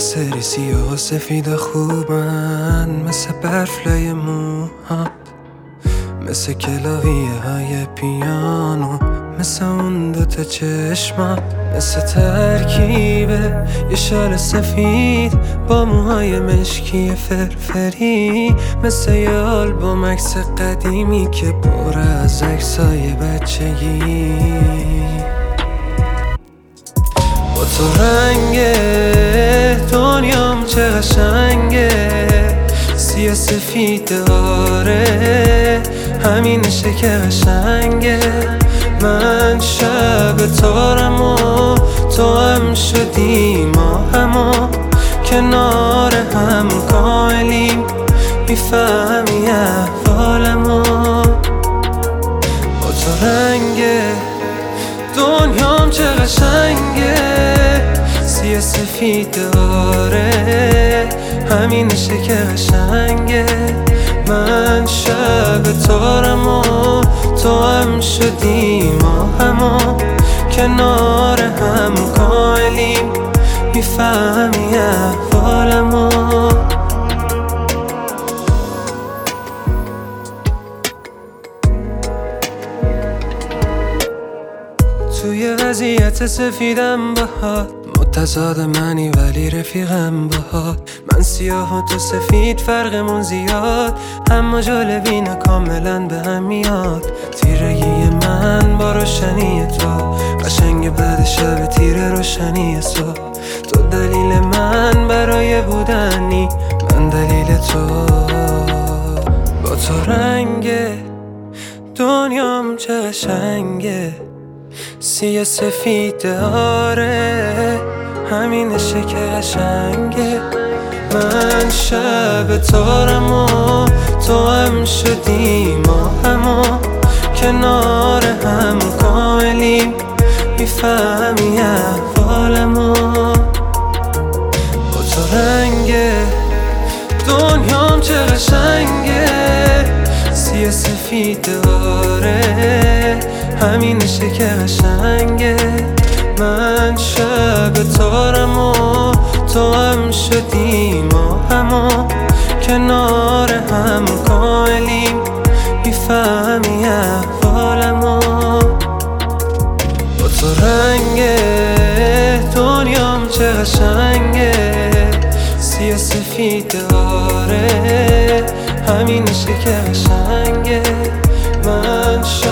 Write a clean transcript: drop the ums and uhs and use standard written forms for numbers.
سری سیاه و سفید خوبن، مثل برفلای موهات، مثل کلاویه های پیانو، مثل اون دوتا چشمات، مثل ترکیبه یه شال سفید با موهای مشکی فرفری، مثل یه آلبوم عکس قدیمی که پر از عکسای بچگی. با تو رنگ دنیام چه قشنگه، سیاه سفید آره همینشه که قشنگه. من شب تارم و تو هم شدی، ما همو کنار هم کاملیم، میفهمی احوالمو. با تو رنگ دنیام چه قشنگه، سیاه سفید آره همینشه که قشنگه. من شب تارم و تو هم شدی، ما همو کنار هم کاملیم، میفهمی احوالمو. توی وضعیت سفیدم باهات، متضاد منی ولی رفیقم باهات. من سیاه و تو سفید فرقمون زیاد، اما جالبینه کاملا به هم میاد. تیرگی من با روشنی تو، قشنگ بعد شب تیر روشنی صبح. تو دلیل من برای بودنی، من دلیل تو. با تو رنگ دنیام چه قشنگه، سیاه سفید آره همینشه که قشنگه. من شب تارم و تو هم شدی، ما همو کنار هم کاملیم، میفهمی احوالمو. با تو رنگ دنیام چه قشنگه، سیاه سفید آره همینشه که قشنگه. من شب تارم و تو هم شدی، ما همو کنار هم کاملیم، میفهمی احوالمو. با تو رنگ دنیام چه قشنگه، سیاه سفید آره همینشه که قشنگه. من